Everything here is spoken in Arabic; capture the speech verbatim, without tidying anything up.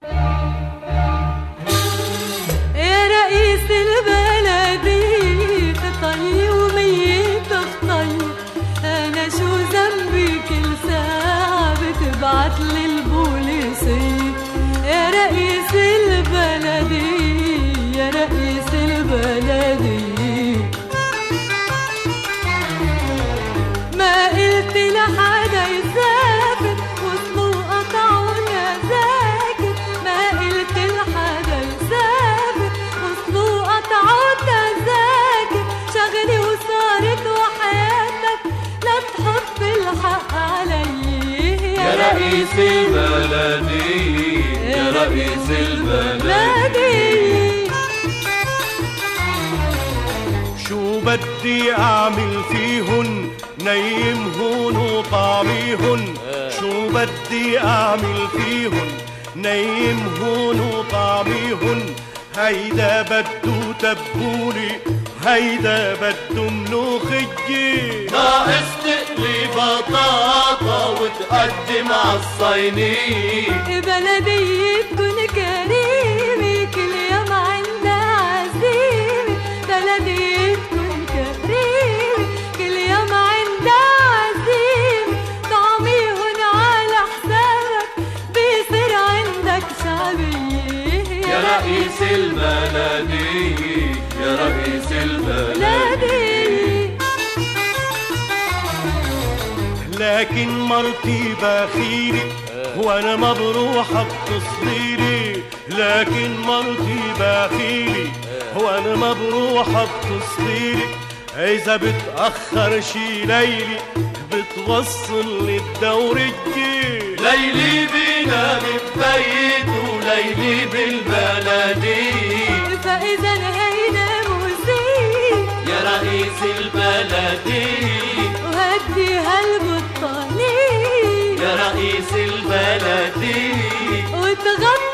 يا رئيس البلدية طي وميتك طي، أنا شو ذنبي كل ساعة بتبعتلي البوليسية؟ يا رئيس البلدية يا رئيس البلدية، ما قلت لحدا يسافر وصلوا قطعونا ساكت، ما قلت لحدا يسافر وصلوا قطعونا ساكت، شغلي وصارت وحياتك لا تحط الحق علي يا رئيس البلدية يا رئيس البلدية. شو بدي أعمل فيهن نيمهن وطعميهن، شو بدي أعمل فيهن نيمهن وطعميهن، هيدا بدو تبولي هيدا بدو ملوخية، ناقص تقلي بطاطا وتقدم عالصينية. بلدية تكون كريمة كل يوم عندها عزيمة، بلدية تكون كريمة كل يوم عندها عزيمة، طعميهن على حسابك بيصير عندك شعبية يا رئيس البلدية يا رئيس البلدية. لكن مرتي بخيلي وانا ما بروحها بتصليلي، لكن مرتي بخيلي وانا ما بروحها بتصليلي، اذا بتأخر شي ليلي بتوصل للدورية، ليلي بينا ببيت وليلي بالبلدية، فإذا هينا موزيك يا رئيس البلدية، وهدي هالبطانية يا رئيس البلدية، وتغطي